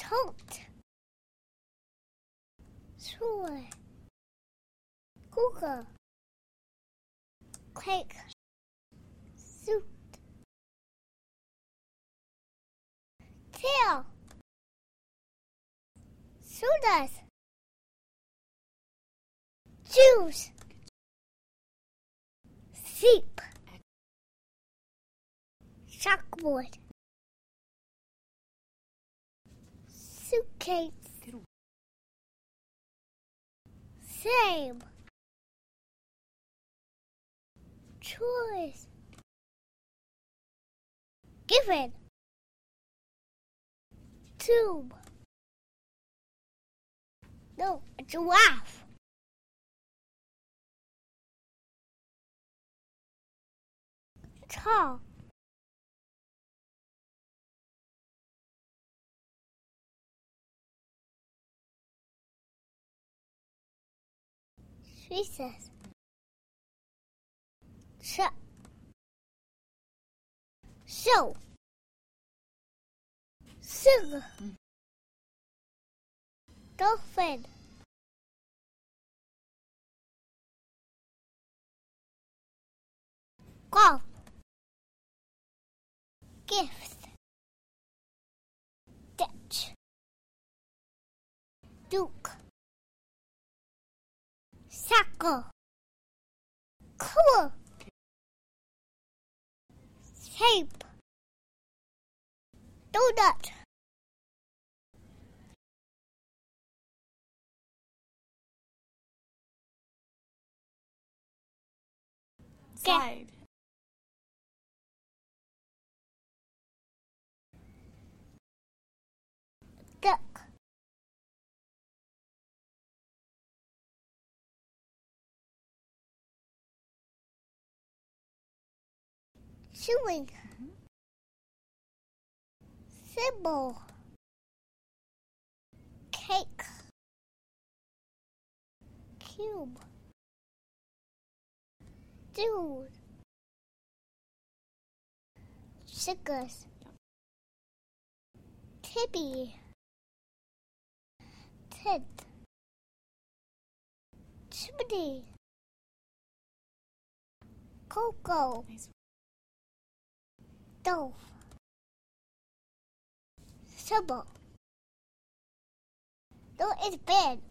Tote. Sure. Google. Quake. Suit. Tail. Sodas. Juice. Sheep. Chalkboard. Suitcase. Same. Choice. Given. Tube. No, a giraffe. Tall. Jesus. So. Sugar. Dolphin. Golf. Gifts. Ditch. Duke. Sackle. Cool. Shape. Donut. Side. Duck. Chewing. Symbol. Cake. Cube. Dude. Sugars. Tibby. Tent. Chimney. Cocoa. Nice. Dove. Symbol. No, it's bed.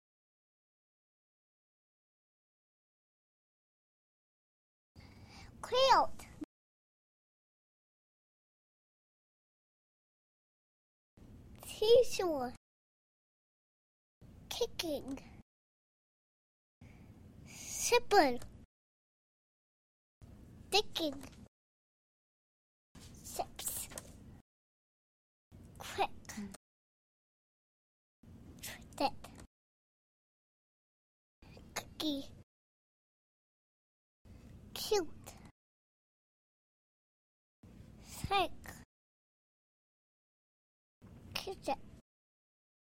Quilt. Seashore. Kicking. Sipper. Digging. Sips. Quick. Trinket. Cookie. Cute. Thick.